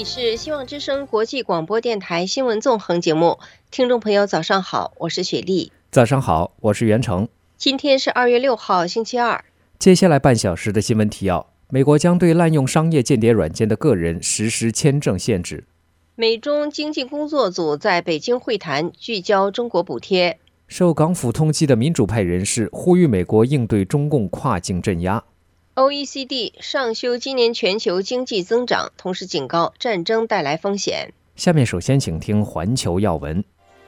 里是希望之声国际广播电台新闻纵横节目，听众朋友早上好，我是雪莉。 早上好，我是袁成。 今天是2月6号星期二。 接下来半小时的新闻提要：美国将对滥用商业间谍软件的个人实施签证限制。 美中经济工作组在北京会谈，聚焦中国补贴。 受港府通缉的民主派人士呼吁美国应对中共跨境镇压。 OECD 上修今年全球经济增长，同时警告战争带来风险。 下面首先请听环球要闻。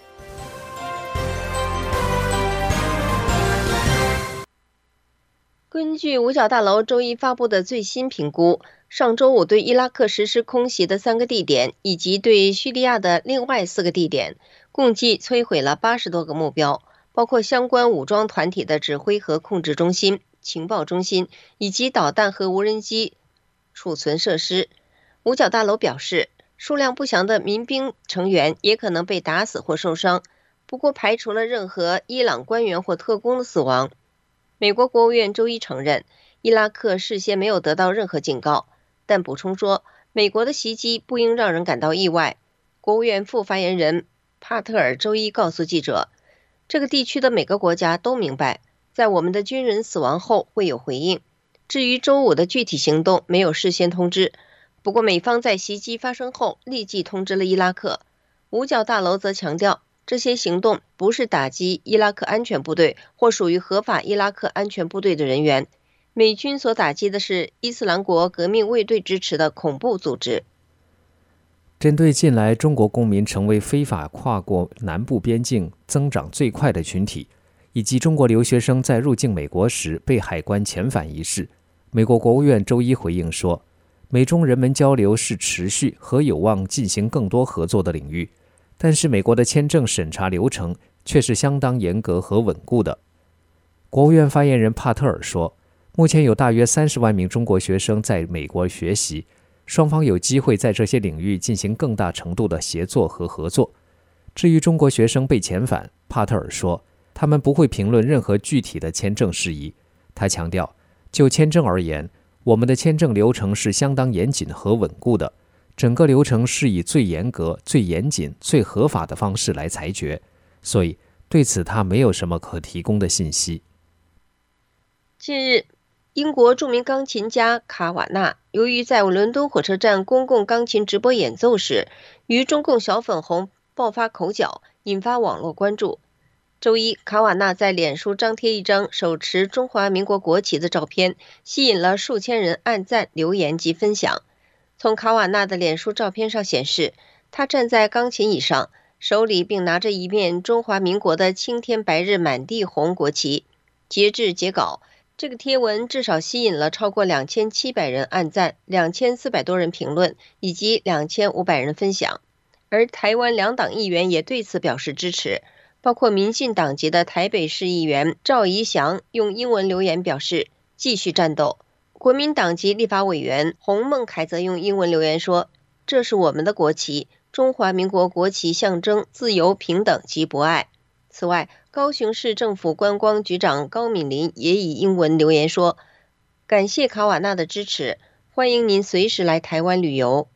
根据五角大楼周一发布的最新评估，上周五对伊拉克实施空袭的3个地点，以及对叙利亚的另外4个地点，共计摧毁了80多个目标，包括相关武装团体的指挥和控制中心、情报中心以及导弹和无人机储存设施。五角大楼表示，数量不详的民兵成员也可能被打死或受伤，不过排除了任何伊朗官员或特工的死亡。美国国务院周一承认，伊拉克事先没有得到任何警告，但补充说，美国的袭击不应让人感到意外。国务院副发言人帕特尔周一告诉记者，这个地区的每个国家都明白，在我们的军人死亡后会有回应。至于周五的具体行动，没有事先通知。不过美方在袭击发生后立即通知了伊拉克。五角大楼则强调，这些行动不是打击伊拉克安全部队或属于合法伊拉克安全部队的人员。美军所打击的是伊斯兰国革命卫队支持的恐怖组织。 针对近来中国公民成为非法跨过南部边境增长最快的群体，以及中国留学生在入境美国时被海关遣返一事，美国国务院周一回应说，美中人文交流是持续和有望进行更多合作的领域，但是美国的签证审查流程却是相当严格和稳固的。国务院发言人帕特尔说，目前有大约30万名中国学生在美国学习，双方有机会在这些领域进行更大程度的协作和合作。至于中国学生被遣返，帕特尔说，他们不会评论任何具体的签证事宜。他强调，就签证而言，我们的签证流程是相当严谨和稳固的，整个流程是以最严格、最严谨、最合法的方式来裁决，所以对此他没有什么可提供的信息。 近日，英国著名钢琴家卡瓦纳由于在伦敦火车站公共钢琴直播演奏时与中共小粉红爆发口角，引发网络关注。周一，卡瓦纳在脸书张贴一张手持中华民国国旗的照片，吸引了数千人按赞、留言及分享。从卡瓦纳的脸书照片上显示，他站在钢琴椅上，手里并拿着一面中华民国的青天白日满地红国旗。截至截稿，这个贴文至少吸引了超过2700人按赞，2400多人评论，以及2500人分享。而台湾两党议员也对此表示支持，包括民进党籍的台北市议员赵怡翔用英文留言表示继续战斗。国民党籍立法委员洪孟凯则用英文留言说，这是我们的国旗，中华民国国旗象征自由、平等及博爱。此外，高雄市政府观光局长高敏霖也以英文留言说，感谢卡瓦纳的支持，欢迎您随时来台湾旅游。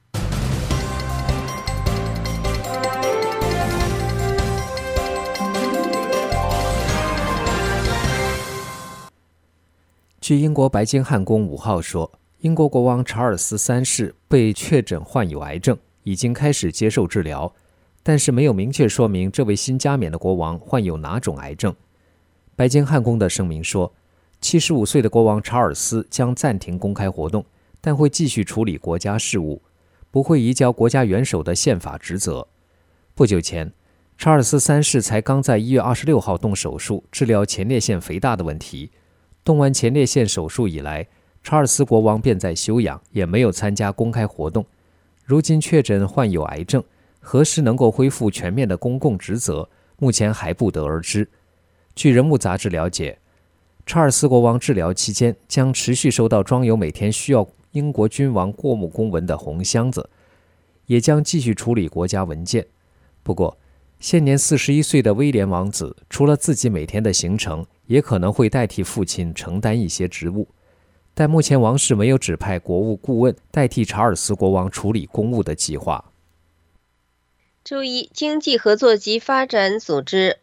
据英国白金汉宫5号说，英国国王查尔斯3世被确诊患有癌症，已经开始接受治疗，但是没有明确说明这位新加冕的国王患有哪种癌症。白金汉宫的声明说，75岁的国王查尔斯将暂停公开活动，但会继续处理国家事务，不会移交国家元首的宪法职责。不久前，查尔斯3世才刚在1月26号动手术治疗前列腺肥大的问题。动完前列腺手术以来，查尔斯国王便在休养，也没有参加公开活动。如今确诊患有癌症，何时能够恢复全面的公共职责，目前还不得而知。据人物杂志了解，查尔斯国王治疗期间将持续收到装有每天需要英国君王过目公文的红箱子，也将继续处理国家文件。不过，现年41岁的威廉王子除了自己每天的行程，也可能会代替父亲承担一些职务。 但目前王室没有指派国务顾问代替查尔斯国王处理公务的计划。 周一，经济合作及发展组织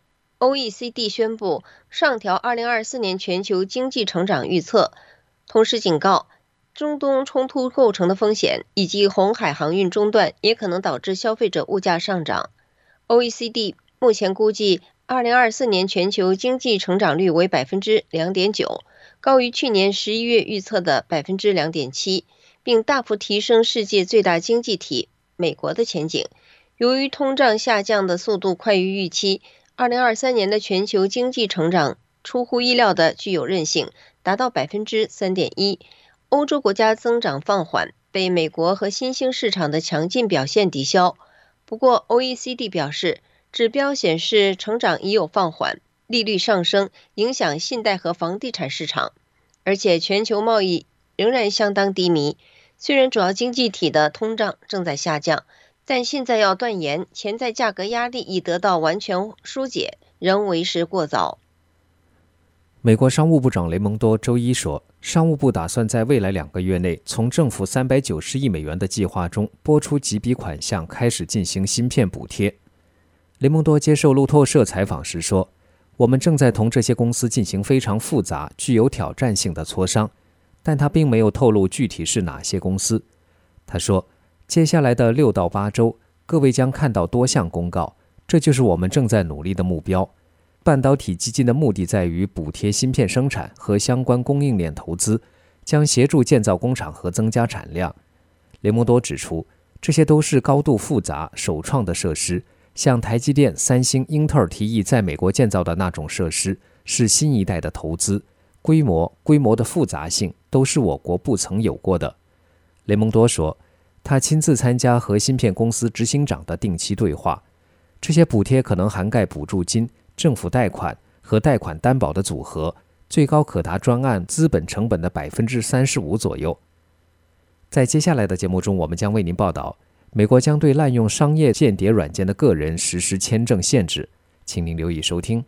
OECD 宣布上调2024年全球经济成长预测，同时警告中东冲突构成的风险以及红海航运中断也可能导致消费者物价上涨。OECD 目前估计2024年全球经济成长率为 2.9%， 高于去年11月预测的 2.7%， 并大幅提升世界最大经济体美国的前景。由于通胀下降的速度快于预期，2023年的全球经济成长出乎意料的具有韧性，达到 3.1%。欧洲国家增长放缓，被美国和新兴市场的强劲表现抵消。不过 OECD 表示，指标显示成长已有放缓，利率上升影响信贷和房地产市场，而且全球贸易仍然相当低迷。虽然主要经济体的通胀正在下降，但现在要断言潜在价格压力已得到完全疏解，仍为时过早。 美国商务部长雷蒙多周一说，商务部打算在未来2个月内从政府390亿美元的计划中拨出几笔款项，开始进行芯片补贴。雷蒙多接受路透社采访时说，我们正在同这些公司进行非常复杂、具有挑战性的磋商，但他并没有透露具体是哪些公司。他说，接下来的6到8周，各位将看到多项公告，这就是我们正在努力的目标。半导体基金的目的在于补贴芯片生产和相关供应链投资，将协助建造工厂和增加产量。雷蒙多指出，这些都是高度复杂、首创的设施，像台积电、三星、英特尔提议在美国建造的那种设施，是新一代的投资，规模的复杂性都是我国不曾有过的。雷蒙多说，他亲自参加和芯片公司执行长的定期对话，这些补贴可能涵盖补助金、政府贷款和贷款担保的组合，最高可达专案资本成本的 35% 左右。在接下来的节目中，我们将为您报道，美国将对滥用商业间谍软件的个人实施签证限制，请您留意收听。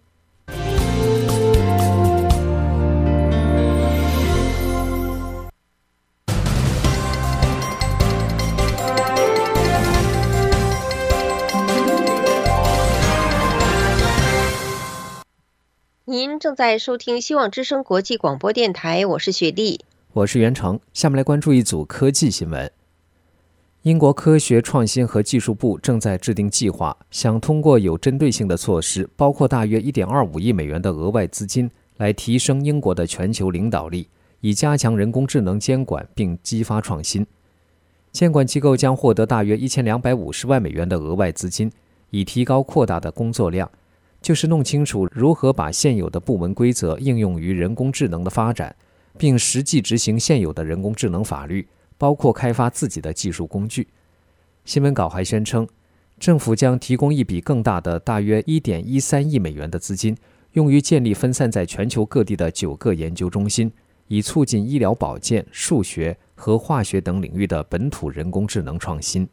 您正在收听希望之声国际广播电台，我是雪莉， 我是袁成。下面来关注一组科技新闻。英国科学创新和技术部正在制定计划，想通过有针对性的措施，包括大约 1.25 亿美元的额外资金，来提升英国的全球领导力，以加强人工智能监管并激发创新。监管机构将获得大约1250万美元的额外资金，以提高扩大的工作量，就是弄清楚如何把现有的部门规则应用于人工智能的发展，并实际执行现有的人工智能法律，包括开发自己的技术工具。新闻稿还宣称，政府将提供一笔更大的大约 1.13 亿美元的资金，用于建立分散在全球各地的9个研究中心，以促进医疗保健、数学和化学等领域的本土人工智能创新。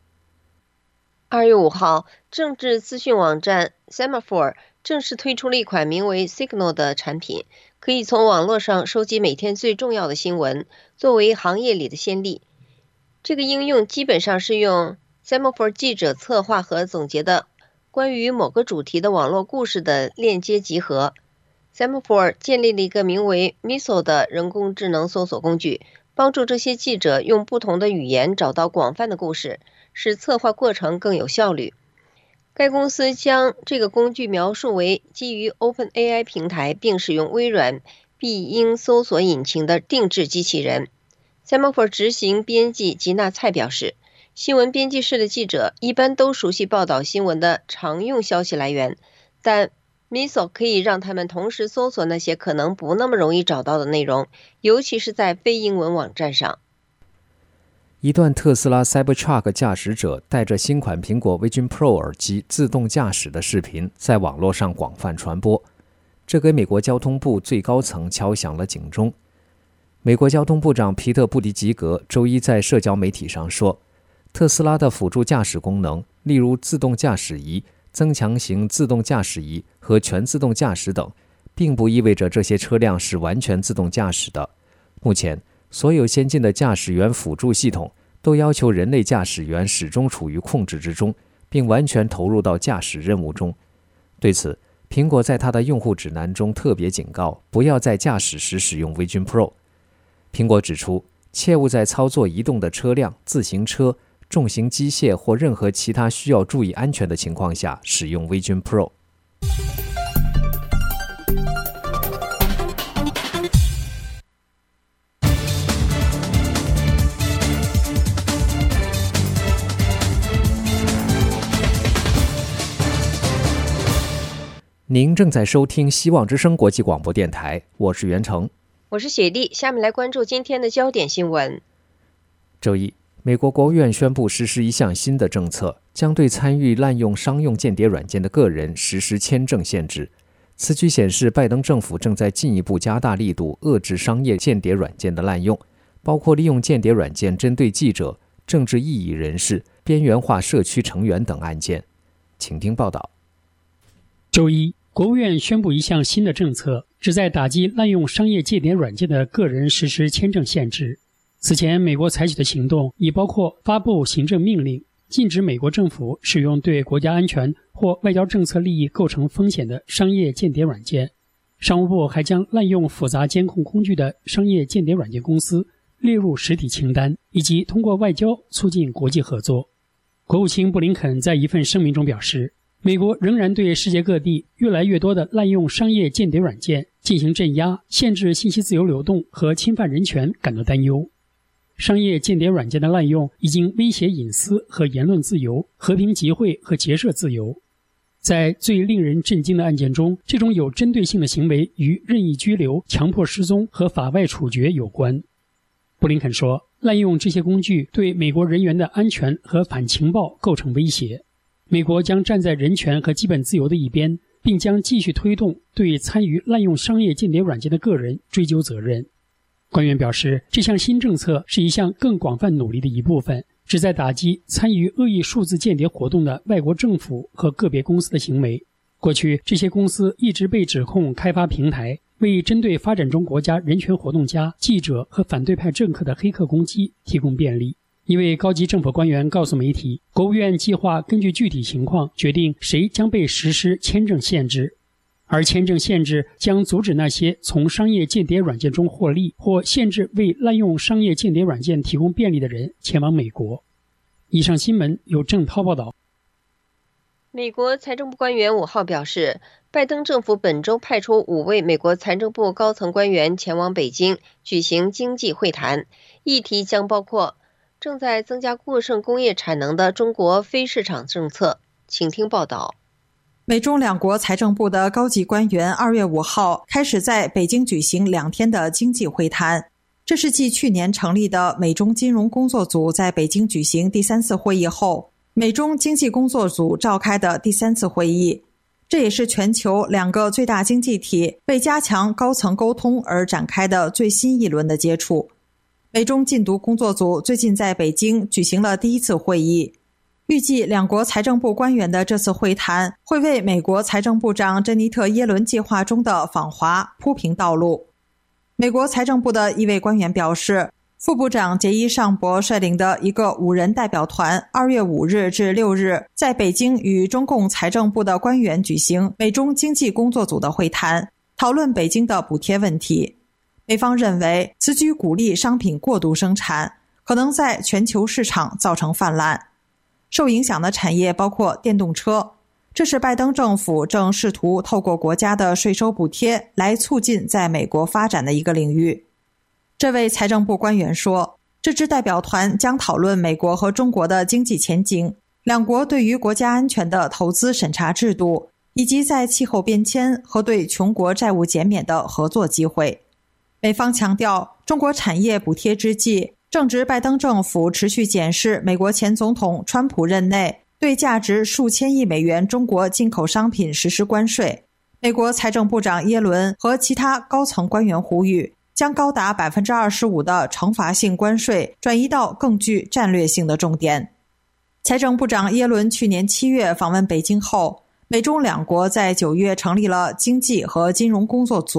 2月5号，政治资讯网站 Semaphore 正式推出了一款名为 Signal 的产品，可以从网络上收集每天最重要的新闻，作为行业里的先例。这个应用基本上是用 Semaphore 记者策划和总结的关于某个主题的网络故事的链接集合。Semaphore 建立了一个名为 Miso 的人工智能搜索工具，帮助这些记者用不同的语言找到广泛的故事，使策划过程更有效率。该公司将这个工具描述为基于 OpenAI 平台并使用微软必应搜索引擎的定制机器人。Semaphore 执行编辑吉娜蔡表示，新闻编辑室的记者一般都熟悉报道新闻的常用消息来源，但 Miso 可以让他们同时搜索那些可能不那么容易找到的内容，尤其是在非英文网站上。 一段特斯拉 Cybertruck 驾驶者带着新款苹果 Vision Pro 耳机自动驾驶的视频在网络上广泛传播，这给美国交通部最高层敲响了警钟。美国交通部长皮特·布迪吉格周一在社交媒体上说，特斯拉的辅助驾驶功能，例如自动驾驶仪、增强型自动驾驶仪和全自动驾驶等，并不意味着这些车辆是完全自动驾驶的。 目前，所有先进的驾驶员辅助系统都要求人类驾驶员始终处于控制之中，并完全投入到驾驶任务中。对此，苹果在它的用户指南中特别警告，不要在驾驶时使用 Vision Pro。苹果指出，切勿在操作移动的车辆、自行车、重型机械或任何其他需要注意安全的情况下使用 Vision Pro。您正在收听希望之声国际广播电台，我是袁成， 我是雪莉。下面来关注今天的焦点新闻。 周一，美国国务院宣布实施一项新的政策，将对参与滥用商用间谍软件的个人实施签证限制。此举显示，拜登政府正在进一步加大力度遏制商业间谍软件的滥用，包括利用间谍软件针对记者、政治异议人士、边缘化社区成员等案件。请听报道。 周一，国务院宣布一项新的政策，旨在打击滥用商业间谍软件的个人实施签证限制。此前，美国采取的行动已包括发布行政命令，禁止美国政府使用对国家安全或外交政策利益构成风险的商业间谍软件。商务部还将滥用复杂监控工具的商业间谍软件公司列入实体清单，以及通过外交促进国际合作。国务卿布林肯在一份声明中表示，美国仍然对世界各地越来越多的滥用商业间谍软件进行镇压、限制信息自由流动和侵犯人权感到担忧。商业间谍软件的滥用已经威胁隐私和言论自由、和平集会和结社自由。在最令人震惊的案件中，这种有针对性的行为与任意拘留、强迫失踪和法外处决有关。布林肯说，滥用这些工具对美国人员的安全和反情报构成威胁。美国将站在人权和基本自由的一边，并将继续推动对参与滥用商业间谍软件的个人追究责任。官员表示，这项新政策是一项更广泛努力的一部分，旨在打击参与恶意数字间谍活动的外国政府和个别公司的行为。过去，这些公司一直被指控开发平台，为针对发展中国家人权活动家、记者和反对派政客的黑客攻击提供便利。一位高级政府官员告诉媒体，国务院计划根据具体情况决定谁将被实施签证限制，而签证限制将阻止那些从商业间谍软件中获利或限制为滥用商业间谍软件提供便利的人前往美国。以上新闻由郑涛报道。 美国财政部官员5号表示，拜登政府本周派出5位美国财政部高层官员前往北京举行经济会谈，议题将包括正在增加过剩工业产能的中国非市场政策。请听报道。 美中两国财政部的高级官员2月5号开始在北京举行2天的经济会谈，这是继去年成立的美中金融工作组在北京举行第3次会议后，美中经济工作组召开的第3次会议。这也是全球2个最大经济体为加强高层沟通而展开的最新一轮的接触。美中禁毒工作组最近在北京举行了第1次会议，预计两国财政部官员的这次会谈会为美国财政部长珍妮特·耶伦计划中的访华铺平道路。美国财政部的一位官员表示，副部长杰伊·尚博率领的一个5人代表团2月5日至6日在北京与中共财政部的官员举行美中经济工作组的会谈，讨论北京的补贴问题。美方认为此举鼓励商品过度生产，可能在全球市场造成泛滥。受影响的产业包括电动车，这是拜登政府正试图透过国家的税收补贴来促进在美国发展的一个领域。这位财政部官员说，这支代表团将讨论美国和中国的经济前景，两国对于国家安全的投资审查制度，以及在气候变迁和对穷国债务减免的合作机会。美方强调，中国产业补贴之际，正值拜登政府持续检视美国前总统川普任内对价值数千亿美元中国进口商品实施关税。美国财政部长耶伦和其他高层官员呼吁，将高达 25% 的惩罚性关税转移到更具战略性的重点。财政部长耶伦去年7月访问北京后，美中两国在9月成立了经济和金融工作组，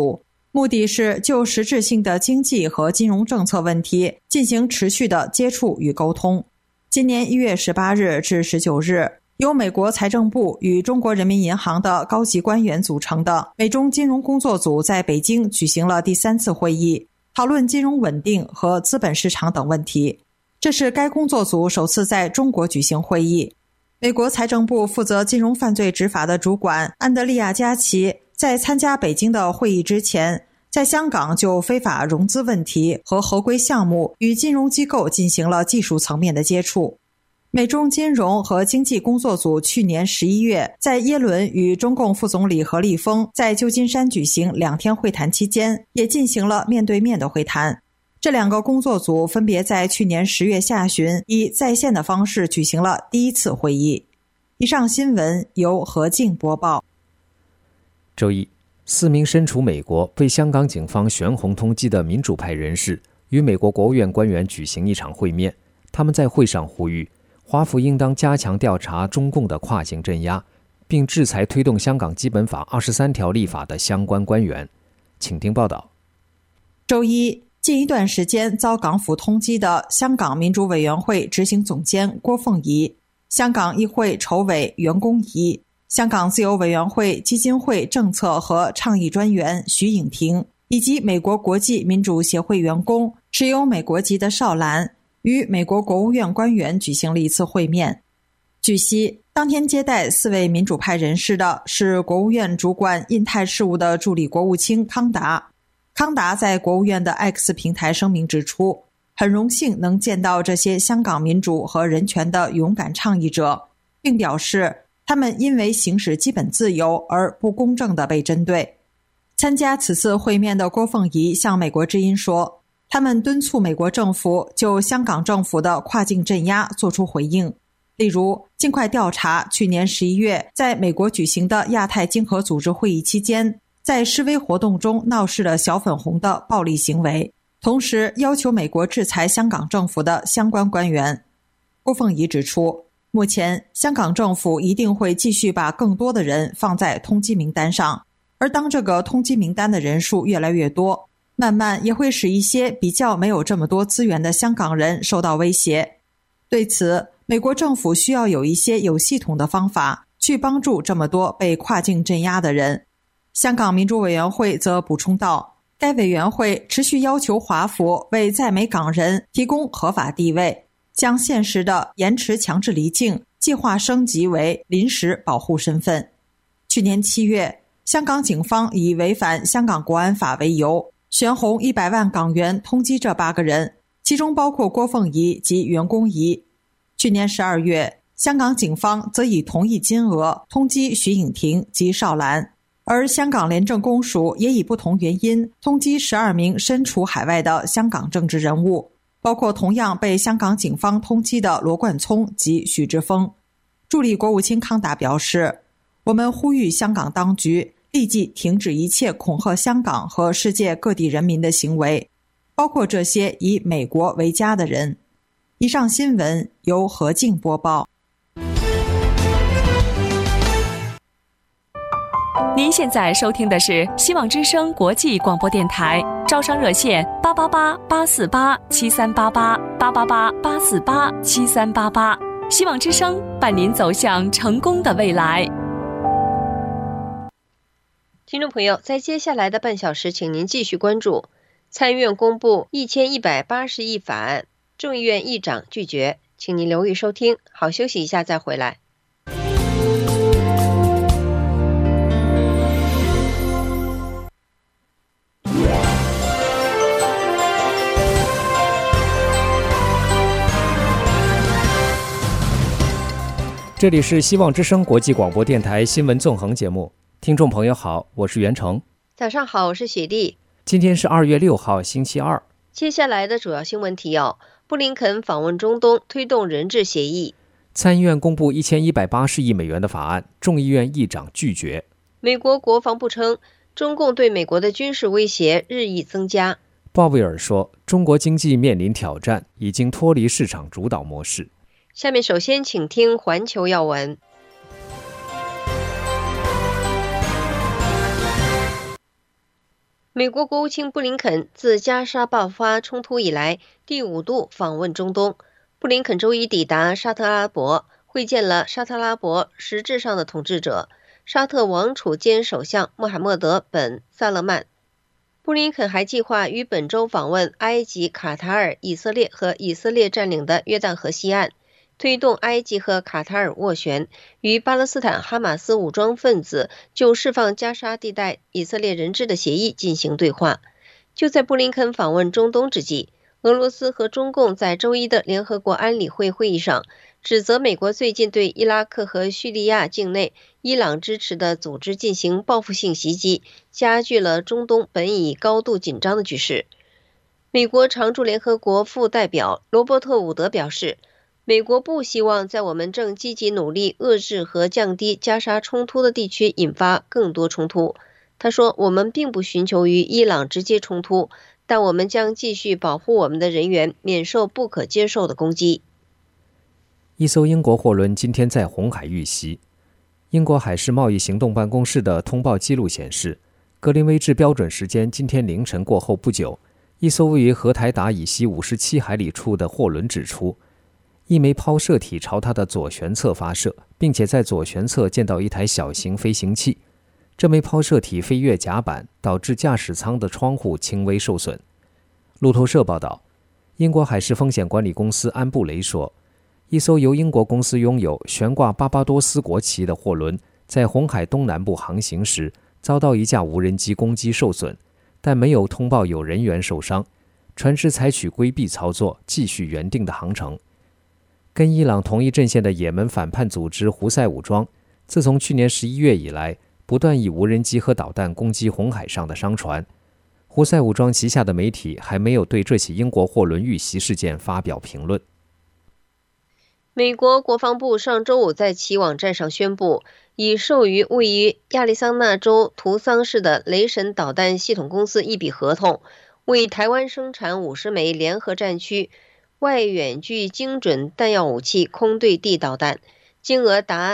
目的是就实质性的经济和金融政策问题进行持续的接触与沟通。今年1月18日至19日，由美国财政部与中国人民银行的高级官员组成的美中金融工作组在北京举行了第3次会议，讨论金融稳定和资本市场等问题。这是该工作组首次在中国举行会议。美国财政部负责金融犯罪执法的主管安德利亚·加奇在参加北京的会议之前，在香港就非法融资问题和合规项目与金融机构进行了技术层面的接触。美中金融和经济工作组去年11月在耶伦与中共副总理何立峰在旧金山举行2天会谈期间，也进行了面对面的会谈。这2个工作组分别在去年10月下旬以在线的方式举行了第1次会议。以上新闻由何静播报。 周一，4名身处美国被香港警方悬红通缉的民主派人士与美国国务院官员举行一场会面。他们在会上呼吁华府应当加强调查中共的跨境镇压，并制裁推动香港基本法23条立法的相关官员。请听报道。 周一，近一段时间遭港府通缉的香港民主委员会执行总监郭凤仪、香港议会筹委袁弓夷、香港自由委员会基金会政策和倡议专员徐颖婷，以及美国国际民主协会员工、持有美国籍的邵兰，与美国国务院官员举行了一次会面。据悉，当天接待4位民主派人士的是国务院主管印太事务的助理国务卿康达。康达在国务院的 X 平台声明指出，很荣幸能见到这些香港民主和人权的勇敢倡议者，并表示他们因为行使基本自由而不公正地被针对。参加此次会面的郭凤仪向美国之音说，他们敦促美国政府就香港政府的跨境镇压作出回应，例如尽快调查去年11月在美国举行的亚太经合组织会议期间在示威活动中闹事的小粉红的暴力行为，同时要求美国制裁香港政府的相关官员。郭凤仪指出，目前香港政府一定会继续把更多的人放在通缉名单上，而当这个通缉名单的人数越来越多，慢慢也会使一些比较没有这么多资源的香港人受到威胁。对此，美国政府需要有一些有系统的方法去帮助这么多被跨境镇压的人。香港民主委员会则补充道，该委员会持续要求华府为在美港人提供合法地位，将现实的延迟强制离境计划升级为临时保护身份。去年7月，香港警方以违反香港国安法为由，悬红100万港元通缉这8个人，其中包括郭凤仪及袁弓夷。去年12月，香港警方则以同一金额通缉徐颖婷及邵兰，而香港廉政公署也以不同原因通缉12名身处海外的香港政治人物，包括同样被香港警方通缉的罗冠聪及许志峰。助理国务卿康达表示，我们呼吁香港当局立即停止一切恐吓香港和世界各地人民的行为，包括这些以美国为家的人。以上新闻由何静播报。 您现在收听的是希望之声国际广播电台，招商热线888-848-7388，888-848-7388。希望之声伴您走向成功的未来。 听众朋友，在接下来的半小时，请您继续关注参议院公布1180亿法案，众议院议长拒绝，请您留意收听。好，休息一下再回来。 这里是希望之声国际广播电台新闻纵横节目，听众朋友好，我是袁成。 早上好，我是雪莉。 今天是2月6号，星期二。 接下来的主要新闻提要：布林肯访问中东，推动人质协议； 参议院公布1180亿美元的法案，众议院议长拒绝； 美国国防部称，中共对美国的军事威胁日益增加； 鲍威尔说，中国经济面临挑战，已经脱离市场主导模式。 下面首先请听环球要闻。 美国国务卿布林肯自加沙爆发冲突以来第5度访问中东。布林肯周一抵达沙特阿拉伯，会见了沙特阿拉伯实质上的统治者沙特王储兼首相穆罕默德·本·萨勒曼。布林肯还计划于本周访问埃及、卡塔尔、以色列和以色列占领的约旦河西岸，推动埃及和卡塔尔斡旋，与巴勒斯坦哈马斯武装分子就释放加沙地带以色列人质的协议进行对话。就在布林肯访问中东之际，俄罗斯和中共在周一的联合国安理会会议上指责美国最近对伊拉克和叙利亚境内伊朗支持的组织进行报复性袭击，加剧了中东本已高度紧张的局势。美国常驻联合国副代表罗伯特·伍德表示，美国不希望在我们正积极努力遏制和降低加沙冲突的地区引发更多冲突。他说，我们并不寻求与伊朗直接冲突，但我们将继续保护我们的人员免受不可接受的攻击。 一艘英国货轮今天在红海遇袭。英国海事贸易行动办公室的通报记录显示，格林威治标准时间今天凌晨过后不久，一艘位于荷台达以西57海里处的货轮指出，一枚抛射体朝它的左舷侧发射，并且在左舷侧见到一台小型飞行器。这枚抛射体飞越甲板，导致驾驶舱的窗户轻微受损。路透社报道，英国海事风险管理公司安布雷说，一艘由英国公司拥有、悬挂巴巴多斯国旗的货轮在红海东南部航行时遭到一架无人机攻击受损，但没有通报有人员受伤。船只采取规避操作，继续原定的航程。跟伊朗同一阵线的也门反叛组织胡塞武装，自从去年11月以来，不断以无人机和导弹攻击红海上的商船。胡塞武装旗下的媒体还没有对这起英国货轮遇袭事件发表评论。 美国国防部上周五在其网站上宣布，已授予位于亚利桑那州图桑市的雷神导弹系统公司一笔合同，为台湾生产50枚联合战区外远距精准弹药武器空对地导弹，金额达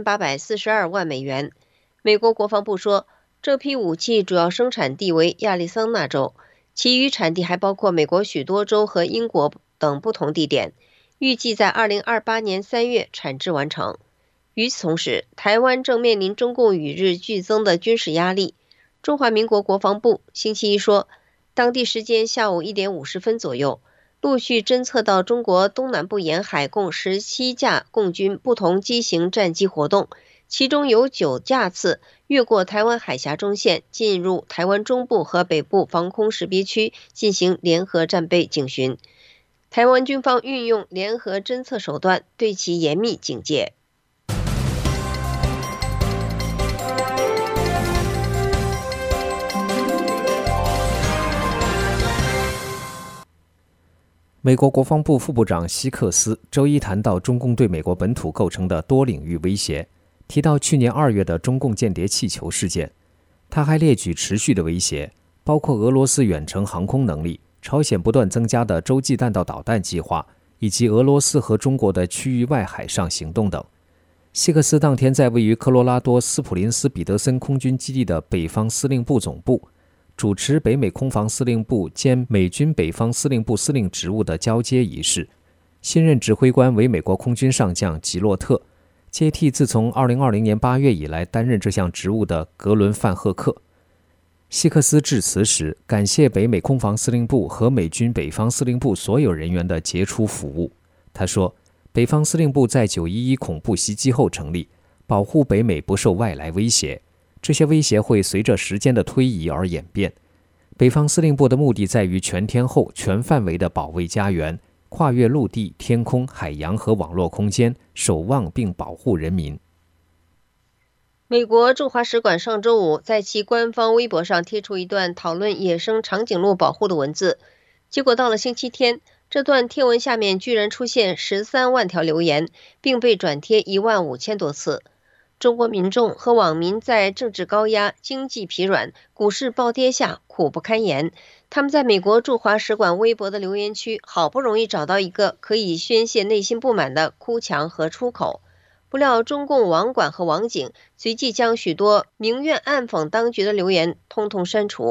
6842万美元。美国国防部说，这批武器主要生产地为亚利桑那州，其余产地还包括美国许多州和英国等不同地点，预计在2028年3月产制完成。与此同时，台湾正面临中共与日俱增的军事压力。中华民国国防部星期一说，当地时间下午1点50分左右，陆续侦测到中国东南部沿海共17架共军不同机型战机活动，其中有9架次越过台湾海峡中线，进入台湾中部和北部防空识别区进行联合战备警巡。台湾军方运用联合侦测手段，对其严密警戒。 美国国防部副部长希克斯周一谈到中共对美国本土构成的多领域威胁，提到去年2月的中共间谍气球事件。他还列举持续的威胁，包括俄罗斯远程航空能力、朝鲜不断增加的洲际弹道导弹计划，以及俄罗斯和中国的区域外海上行动等。希克斯当天在位于科罗拉多斯普林斯彼得森空军基地的北方司令部总部主持北美空防司令部兼美军北方司令部司令职务的交接仪式，新任指挥官为美国空军上将吉洛特，接替自从2020年8月以来担任这项职务的格伦范赫克。希克斯致辞时感谢北美空防司令部和美军北方司令部所有人员的杰出服务。他说，北方司令部在911恐怖袭击后成立，保护北美不受外来威胁，这些威胁会随着时间的推移而演变。北方司令部的目的在于全天候、全范围的保卫家园，跨越陆地、天空、海洋和网络空间，守望并保护人民。 美国驻华使馆上周五在其官方微博上贴出一段讨论野生长颈鹿保护的文字，结果到了星期天，这段贴文下面居然出现13万条留言，并被转贴15000多次。中国民众和网民在政治高压、经济疲软、股市暴跌下苦不堪言，他们在美国驻华使馆微博的留言区好不容易找到一个可以宣泄内心不满的哭墙和出口，不料中共网管和网警随即将许多民怨暗讽当局的留言通通删除。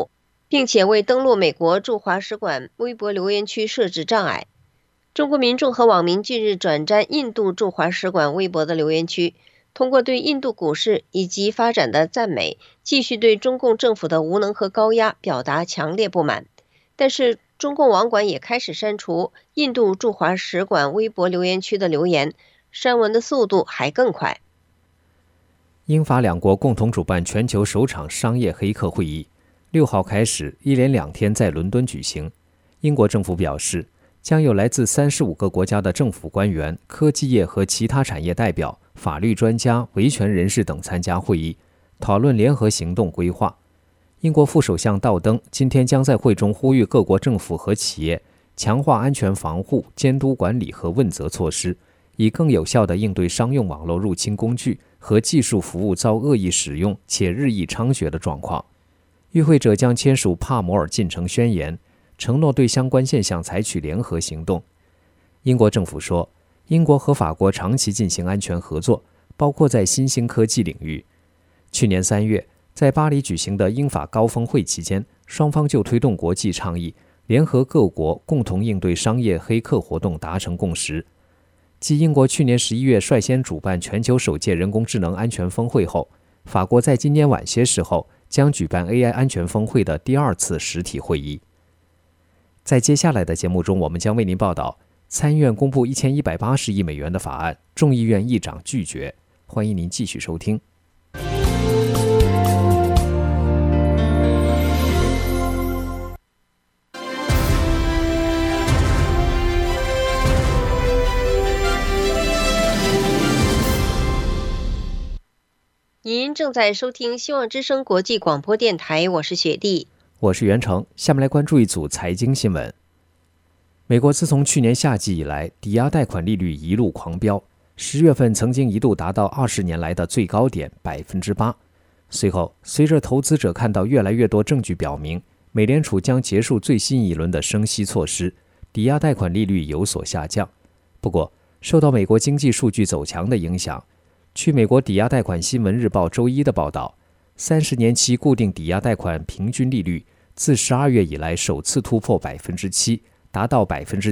并且为登录美国驻华使馆微博留言区设置障碍。中国民众和网民近日转战印度驻华使馆微博的留言区，通过对印度股市以及发展的赞美，继续对中共政府的无能和高压表达强烈不满。但是中共网管也开始删除印度驻华使馆微博留言区的留言，删文的速度还更快。 英法两国共同主办全球首场商业黑客会议，6号开始，一连2天在伦敦举行。英国政府表示，将有来自35个国家的政府官员、科技业和其他产业代表、法律专家、维权人士等参加会议，讨论联合行动规划。英国副首相道登今天将在会中呼吁各国政府和企业强化安全防护、监督管理和问责措施，以更有效地应对商用网络入侵工具和技术服务遭恶意使用且日益猖獗的状况。与会者将签署帕摩尔进程宣言，承诺对相关现象采取联合行动。英国政府说，英国和法国长期进行安全合作，包括在新兴科技领域。去年3月，在巴黎举行的英法高峰会期间，双方就推动国际倡议，联合各国共同应对商业黑客活动达成共识。继英国去年11月率先主办全球首届人工智能安全峰会后，法国在今年晚些时候将举办 AI 安全峰会的第2次实体会议。在接下来的节目中，我们将为您报道参议院公布1180亿美元的法案，众议院议长拒绝。欢迎您继续收听。 您正在收听希望之声国际广播电台，我是雪莉， 我是袁成。下面来关注一组财经新闻。美国自从去年夏季以来，抵押贷款利率一路狂飙，10月份曾经一度达到20年来的最高点 8%。随后，随着投资者看到越来越多证据表明美联储将结束最新一轮的升息措施，抵押贷款利率有所下降。不过，受到美国经济数据走强的影响，据美国抵押贷款新闻日报周一的报道，30年期固定抵押贷款平均利率自12月以来首次突破 7%， 达到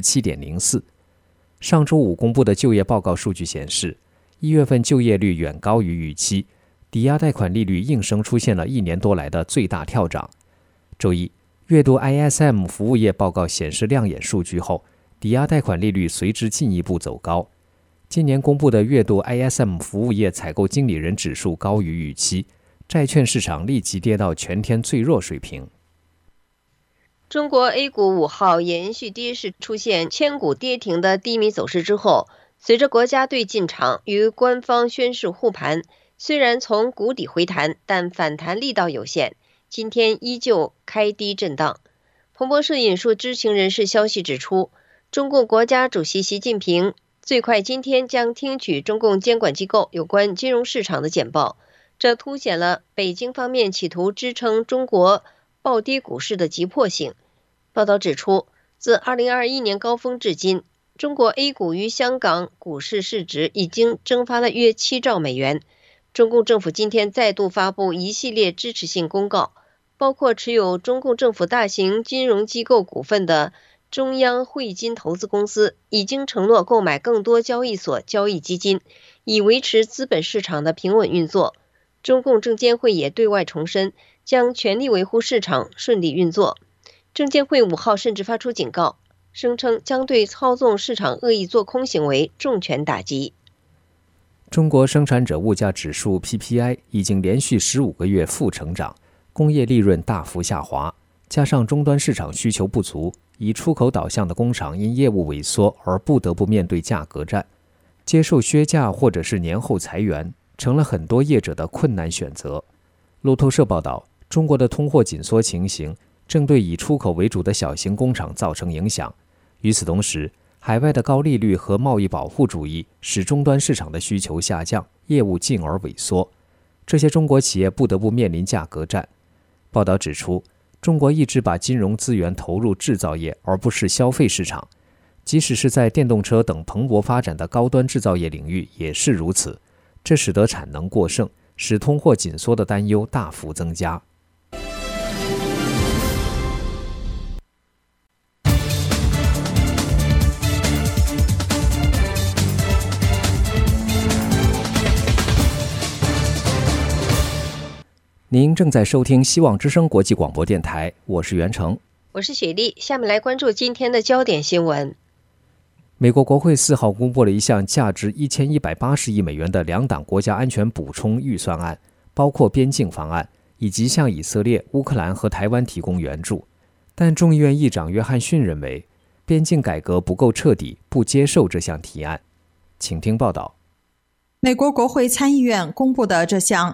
7.04%。上周五公布的就业报告数据显示，1月份就业率远高于预期，抵押贷款利率应声出现了1年多来的最大跳涨。周一，阅读 ISM 服务业报告显示亮眼数据后，抵押贷款利率随之进一步走高。今年公布的月度 ISM 服务业采购经理人指数高于预期，债券市场立即跌到全天最弱水平。 中国 A 股5号延续跌势出现千股跌停的低迷走势之后，随着国家队进场与官方宣示护盘，虽然从谷底回弹，但反弹力道有限，今天依旧开低震荡。彭博社引述知情人士消息指出，中共国家主席习近平最快今天将听取中共监管机构有关金融市场的简报，这凸显了北京方面企图支撑中国暴跌股市的急迫性。报道指出，自2021年高峰至今，中国 A 股与香港股市市值已经蒸发了约7兆美元。中共政府今天再度发布一系列支持性公告，包括持有中共政府大型金融机构股份的中央汇金投资公司已经承诺购买更多交易所交易基金，以维持资本市场的平稳运作。中共证监会也对外重申，将全力维护市场顺利运作。证监会5号甚至发出警告，声称将对操纵市场恶意做空行为重拳打击。 中国生产者物价指数 PPI 已经连续15个月负成长，工业利润大幅下滑，加上终端市场需求不足，以出口导向的工厂因业务萎缩而不得不面对价格战，接受削价或者是年后裁员，成了很多业者的困难选择。路透社报道，中国的通货紧缩情形正对以出口为主的小型工厂造成影响。与此同时，海外的高利率和贸易保护主义使终端市场的需求下降，业务进而萎缩，这些中国企业不得不面临价格战。报道指出，中国一直把金融资源投入制造业而不是消费市场，即使是在电动车等蓬勃发展的高端制造业领域也是如此，这使得产能过剩，使通货紧缩的担忧大幅增加。 您正在收听希望之声国际广播电台，我是袁成， 我是雪莉。下面来关注今天的焦点新闻。 美国国会4号公布了一项价值1180亿美元的两党国家安全补充预算案，包括边境方案，以及向以色列、乌克兰和台湾提供援助。但众议院议长约翰逊认为，边境改革不够彻底，不接受这项提案。请听报道。 美国国会参议院公布的这项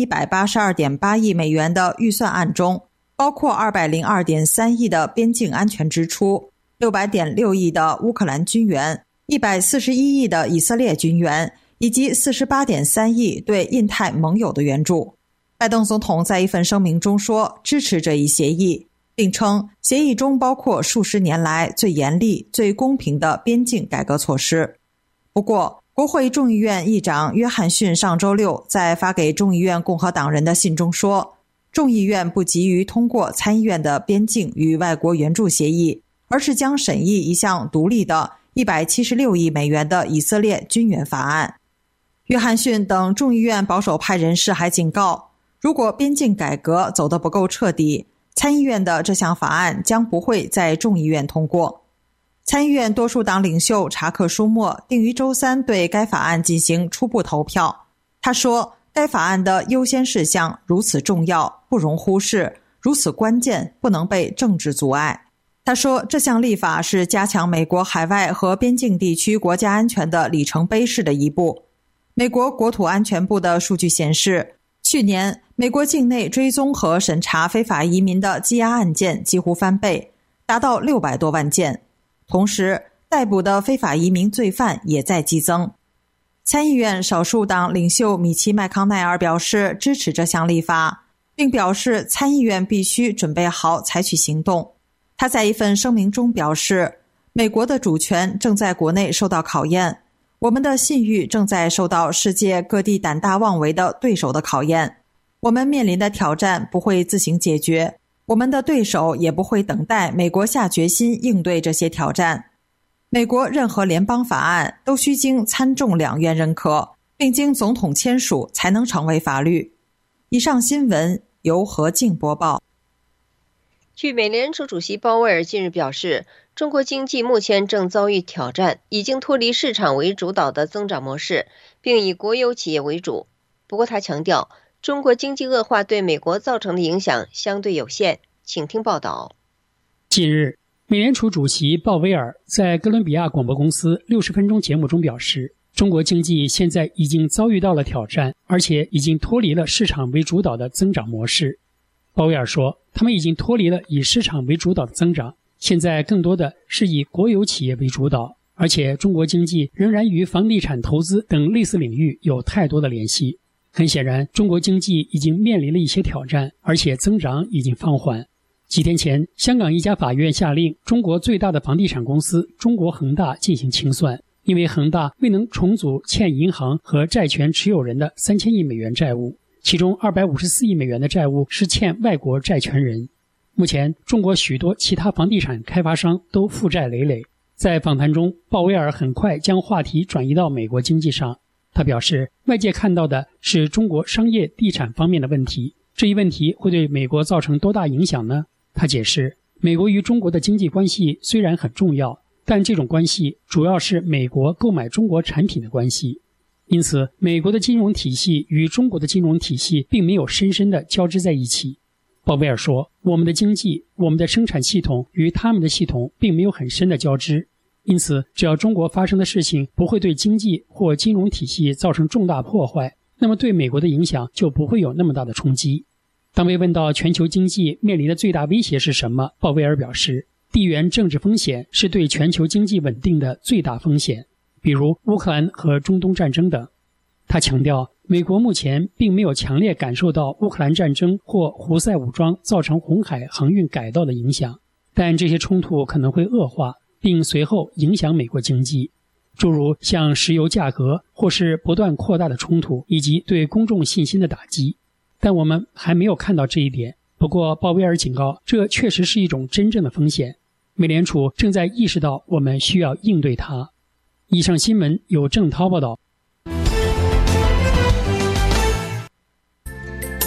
1182.8亿美元的预算案中，包括202.3亿的边境安全支出，600.6亿的乌克兰军援，141亿的以色列军援，以及48.3亿对印太盟友的援助。拜登总统在一份声明中说支持这一协议，并称协议中包括数十年来最严厉、最公平的边境改革措施。不过，国会众议院议长约翰逊上周六在发给众议院共和党人的信中说，众议院不急于通过参议院的边境与外国援助协议，而是将审议一项独立的176亿美元的以色列军援法案。约翰逊等众议院保守派人士还警告，如果边境改革走得不够彻底，参议院的这项法案将不会在众议院通过。参议院多数党领袖查克·舒默定于周三对该法案进行初步投票。他说，该法案的优先事项如此重要，不容忽视，如此关键，不能被政治阻碍。他说，这项立法是加强美国海外和边境地区国家安全的里程碑式的一步。美国国土安全部的数据显示，去年美国境内追踪和审查非法移民的羁押案件几乎翻倍，达到600多万件。同时，逮捕的非法移民罪犯也在激增。参议院少数党领袖米奇·麦康奈尔表示支持这项立法，并表示参议院必须准备好采取行动。他在一份声明中表示，美国的主权正在国内受到考验，我们的信誉正在受到世界各地胆大妄为的对手的考验。我们面临的挑战不会自行解决，我们的对手也不会等待美国下决心应对这些挑战。美国任何联邦法案都需经参众两院认可，并经总统签署才能成为法律。以上新闻由何静播报。 据美联储主席鲍威尔近日表示，中国经济目前正遭遇挑战，已经脱离市场为主导的增长模式，并以国有企业为主。不过他强调，中国经济恶化对美国造成的影响相对有限。请听报道。 近日，美联储主席鲍威尔在哥伦比亚广播公司60分钟节目中表示，中国经济现在已经遭遇到了挑战，而且已经脱离了市场为主导的增长模式。鲍威尔说，他们已经脱离了以市场为主导的增长，现在更多的是以国有企业为主导，而且中国经济仍然与房地产投资等类似领域有太多的联系。很显然，中国经济已经面临了一些挑战，而且增长已经放缓。几天前，香港一家法院下令中国最大的房地产公司中国恒大进行清算，因为恒大未能重组欠银行和债权持有人的3000亿美元债务，其中254亿美元的债务是欠外国债权人。目前，中国许多其他房地产开发商都负债累累。在访谈中，鲍威尔很快将话题转移到美国经济上。他表示，外界看到的是中国商业地产方面的问题，这一问题会对美国造成多大影响呢？他解释，美国与中国的经济关系虽然很重要，但这种关系主要是美国购买中国产品的关系。因此，美国的金融体系与中国的金融体系并没有深深地交织在一起。鲍威尔说，我们的经济、我们的生产系统与他们的系统并没有很深的交织。因此，只要中国发生的事情不会对经济或金融体系造成重大破坏，那么对美国的影响就不会有那么大的冲击。当被问到全球经济面临的最大威胁是什么，鲍威尔表示，地缘政治风险是对全球经济稳定的最大风险，比如乌克兰和中东战争等。他强调，美国目前并没有强烈感受到乌克兰战争或胡塞武装造成红海航运改道的影响，但这些冲突可能会恶化，并随后影响美国经济，诸如像石油价格或是不断扩大的冲突以及对公众信心的打击。但我们还没有看到这一点。不过，鲍威尔警告，这确实是一种真正的风险。美联储正在意识到我们需要应对它。以上新闻由郑涛报道。 让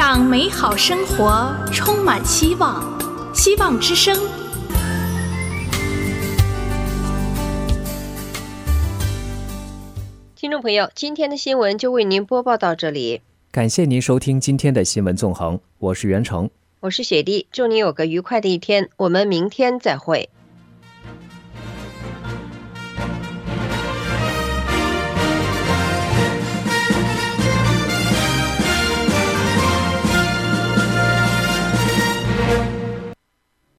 让美好生活充满希望。希望之声。 听众朋友，今天的新闻就为您播报到这里。 感谢您收听今天的新闻纵横，我是袁成， 我是雪莉，祝您有个愉快的一天，我们明天再会。